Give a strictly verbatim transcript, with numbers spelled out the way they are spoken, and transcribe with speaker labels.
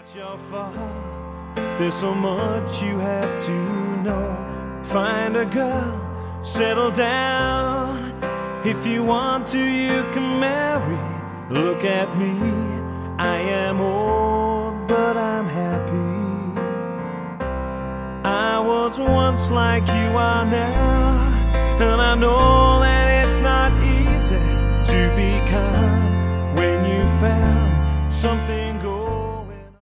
Speaker 1: Your fault. There's so much you have to know. Find a girl, settle down. If you want to, you can marry. Look at me, I am old, but I'm happy. I was once like you are now, and I know that it's not easy to be calm when you found something good.